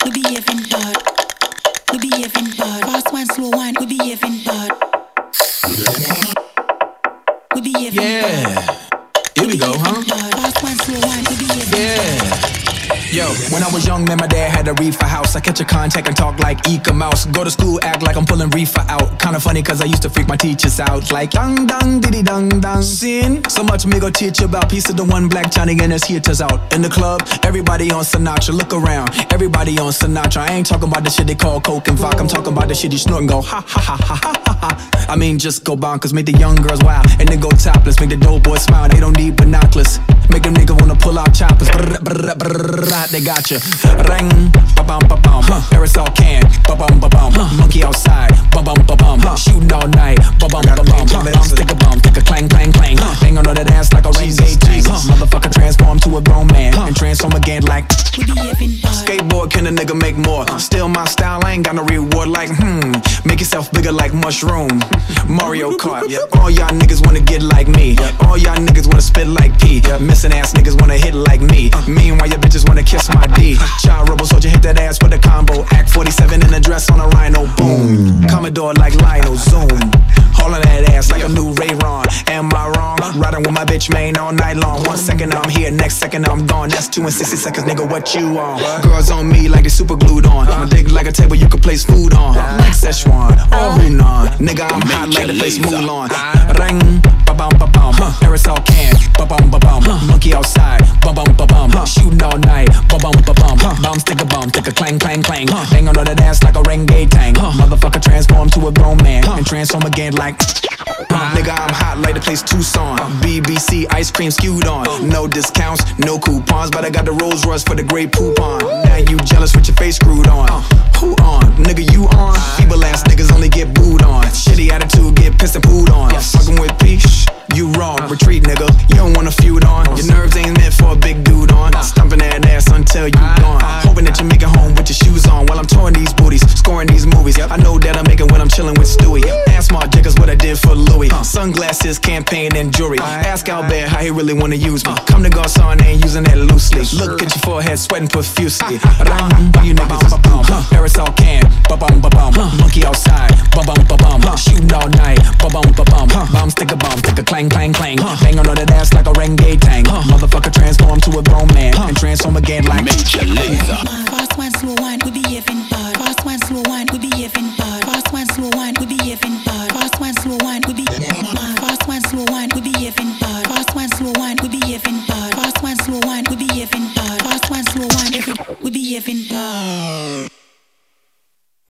we behaving bad. We behaving bad. Fast wine, slow wine, we behaving bad. We behaving bad. Yeah, here we go, huh? Fast wine, slow wine, we behaving Yeah. Yo, when I was young, man, my dad had a reefer house. I catch a contact and talk like Eka Mouse. Go to school, act like I'm pulling reefer out. Kinda funny, cause I used to freak my teachers out. Like, dang, dang, diddy, dang, dang. Sin. So much me go teach you about. Piece of the one black Johnny and his heaters out. In the club, everybody on Sinatra. Look around, everybody on Sinatra. I ain't talking about the shit they call coke and vodka. I'm talking about the shit you snort and go, ha, ha, ha, ha, ha, ha, ha. I mean, just go bonkers. Make the young girls wild and then go topless. Make the dope boys smile, they don't need binoculars. Make them niggas wanna pull out choppers. Brr, brr, brr, they got you. Ring, ba-bum, ba-bum. Aerosol can, ba-bum, ba-bum. Monkey outside, ba-bum, ba-bum. Shooting all night, ba-bum, ba-bum. Stick a bum, stick a clang, clang, clang. Hang on to that ass like a reggae tank. Motherfucker transform to a grown man and transform again like skateboard. Can a nigga make more? Still my style, I ain't got no reward like make yourself bigger like mushroom. Mario Kart. All y'all niggas wanna get like me. All y'all niggas wanna spit like P. Missing ass niggas wanna hit like me. Meanwhile your bitches wanna kiss my D. Child rebel soldier hit that ass with a combo. Act 47 in a dress on a rhino. Boom. Commodore like Lionel. Zoom. Hauling that ass like a new Ray-Ron. Am I wrong? Riding with my bitch main all night long. 1 second I'm here, next second I'm gone. That's 2 and 60 seconds, nigga, what you on? Girls on me like they super glued on. My dick like a table you can place food on. Like Szechuan or Hunan. Nigga, I'm hot like the place Mulan. Ring, ba-bum, ba-bum. Aerosol can, ba-bum, ba-bum. Monkey outside, ba-bum, ba-bum. Shooting all night, ba-bum, ba-bum. Bum, stick a clang, clang, clang. Hang on to that ass like a reggae tank. Motherfucker transform to a grown man and transform again like nigga, I'm hot like the place Tucson. BBC ice cream skewed on. No discounts, no coupons, but I got the Rolls Royce for the Grey Poupon. Now you jealous with your face screwed on. Who on? Nigga, you on? Feeble ass niggas only get booed on. Shitty attitude, get pissed and pooed on. Fucking with peace, you wrong. Retreat, nigga, you don't wanna feud on. Your nerves ain't meant for a big dude on. Stomping that ass until you gone. Hoping that you make it home with your shoes on while I'm touring these booties, scoring these movies. I know that I'm making when I'm chilling with Stewie. Ask Mark Jacobs what I did for Louis. Sunglasses, campaign, and jewelry. Ask Albert how he really wanna use me. Come to Garcon, ain't using that loosely. Look at your forehead, sweating profusely. You niggas, aerosol can, ba-bum, ba-bum. Monkey outside, ba-bum, ba-bum. Shooting all night, ba-bum, ba-bum. Bum, stick a clang, clang, clang. Hang on to that ass like a reggae tank. Motherfucker transform to a grown man and transform again like Major Lazer. fast wine, slow wine, we behaving bad. Fast wine, slow wine, we behaving bad. Fast wine, slow wine, we behaving bad. Fast wine, slow wine, we behaving bad. Fast wine, slow wine, we behaving bad. Fast wine, slow wine, we behaving bad. Fast wine, slow wine, we behaving bad. Fast wine, slow wine, we behaving bad.